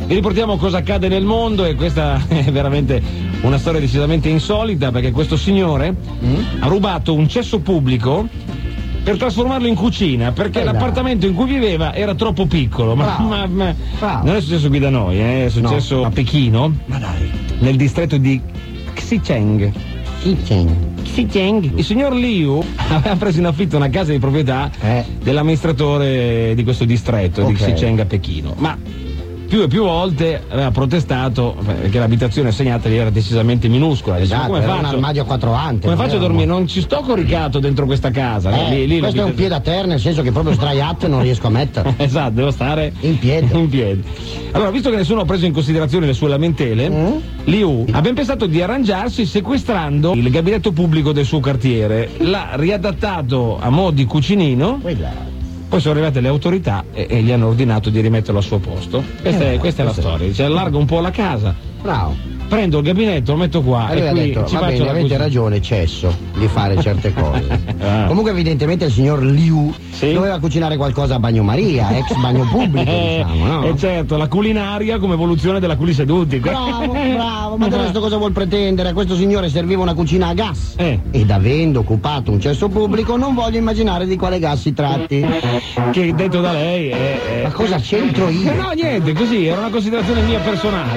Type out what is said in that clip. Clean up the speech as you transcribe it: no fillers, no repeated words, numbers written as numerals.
Vi riportiamo cosa accade nel mondo, e questa è veramente una storia decisamente insolita, perché questo signore ha rubato un cesso pubblico per trasformarlo in cucina, perché l'appartamento in cui viveva era troppo piccolo. Ma non è successo qui da noi, è successo a Pechino, nel distretto di Xicheng. Il signor Liu aveva preso in affitto una casa di proprietà dell'amministratore di questo distretto di Xicheng a Pechino, ma più e più volte aveva protestato perché l'abitazione assegnata gli era decisamente minuscola. Esatto, come faccio? Un armadio a 4 ante. Come faccio a dormire? Non ci sto coricato dentro questa casa. Questo è un piede a terra, nel senso che proprio sdraiato non riesco a mettere. Esatto, devo stare in piedi. Allora, visto che nessuno ha preso in considerazione le sue lamentele, Liu ha ben pensato di arrangiarsi sequestrando il gabinetto pubblico del suo quartiere. L'ha riadattato a mo' di cucinino. Poi sono arrivate le autorità e gli hanno ordinato di rimetterlo al suo posto. Questa è la storia. Dice, allarga un po' la casa. Bravo. Prendo il gabinetto, lo metto qua e qui detto, ci va faccio bene, avete ragione, cesso di fare certe cose. Comunque evidentemente il signor Liu doveva cucinare qualcosa a bagnomaria, ex bagno pubblico, diciamo, no? E certo, la culinaria come evoluzione della culiseduti. Bravo, ma del resto cosa vuol pretendere? A questo signore serviva una cucina a gas ed avendo occupato un cesso pubblico non voglio immaginare di quale gas si tratti. Che detto da lei è... Ma cosa c'entro io? No, niente, così, era una considerazione mia personale.